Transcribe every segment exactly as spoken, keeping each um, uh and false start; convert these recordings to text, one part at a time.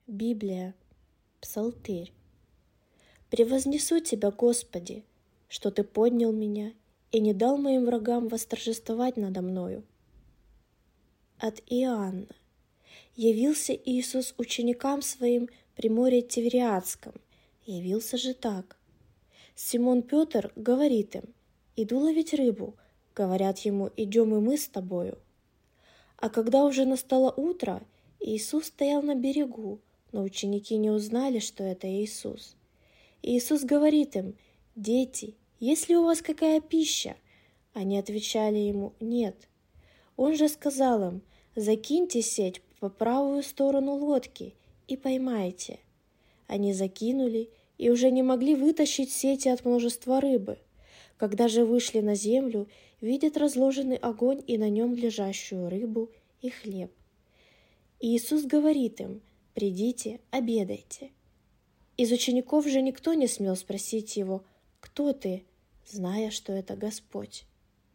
Библия, Псалтырь. Превознесу Тебя, Господи, что Ты поднял меня и не дал моим врагам восторжествовать надо мною. От Иоанна. Явился Иисус ученикам Своим при море Тивериадском. Явился же так. Симон Петр говорит им: «Иду ловить рыбу». Говорят ему: «Идем и мы с тобою». А когда уже настало утро, Иисус стоял на берегу, но ученики не узнали, что это Иисус. Иисус говорит им: «Дети, есть ли у вас какая пища?» Они отвечали ему: «Нет». Он же сказал им: «Закиньте сеть по правую сторону лодки и поймайте». Они закинули и уже не могли вытащить сети от множества рыбы. Когда же вышли на землю, видят разложенный огонь и на нем лежащую рыбу и хлеб. Иисус говорит им: «Придите, обедайте». Из учеников же никто не смел спросить его: «Кто ты?», зная, что это Господь.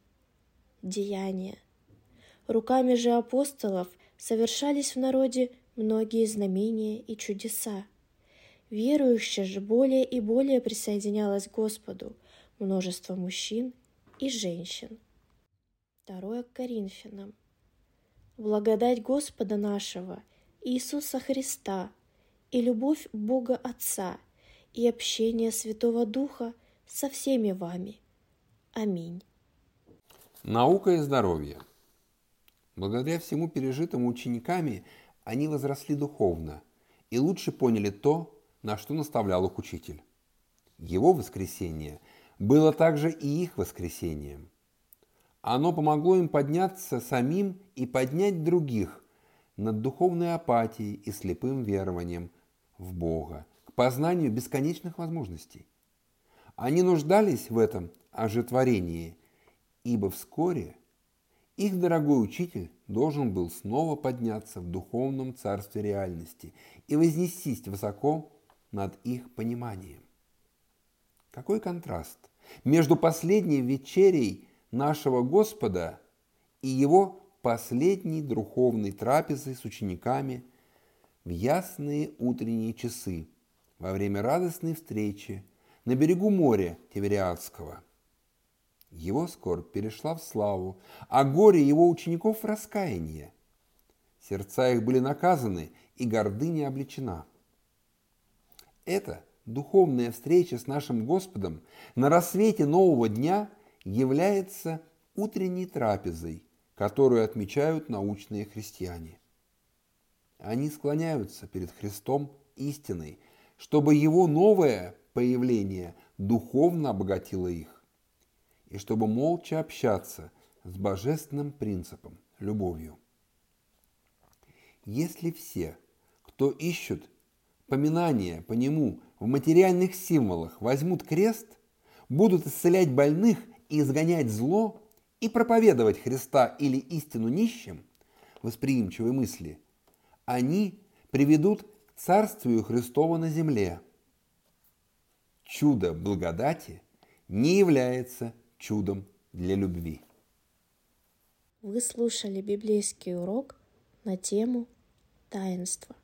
Деяния. Руками же апостолов совершались в народе многие знамения и чудеса. Верующих же более и более присоединялось к Господу множество мужчин и женщин. Второе к Коринфянам. Благодать Господа нашего Иисуса Христа и любовь Бога Отца и общение Святого Духа со всеми вами. Аминь. Наука и здоровье. Благодаря всему пережитому учениками они возросли духовно и лучше поняли то, на что наставлял их учитель. Его воскресение было также и их воскресением. Оно помогло им подняться самим и поднять других над духовной апатией и слепым верованием в Бога, к познанию бесконечных возможностей. Они нуждались в этом ожитворении, ибо вскоре их дорогой учитель должен был снова подняться в духовном царстве реальности и вознестись высоко над их пониманием. Какой контраст между последней вечерей нашего Господа и его последней духовной трапезой с учениками в ясные утренние часы во время радостной встречи на берегу моря Тивериадского. Его скорбь перешла в славу, а горе его учеников в раскаяние. Сердца их были наказаны, и гордыня облечена. Эта духовная встреча с нашим Господом на рассвете нового дня является утренней трапезой, которую отмечают научные христиане. Они склоняются перед Христом истиной, чтобы его новое появление духовно обогатило их, и чтобы молча общаться с божественным принципом, любовью. Если все, кто ищут поминания по нему в материальных символах, возьмут крест, будут исцелять больных и изгонять зло и проповедовать Христа или истину нищим, восприимчивые мысли, они приведут к царствию Христову на земле. Чудо благодати не является чудом для любви. Вы слушали библейский урок на тему таинства.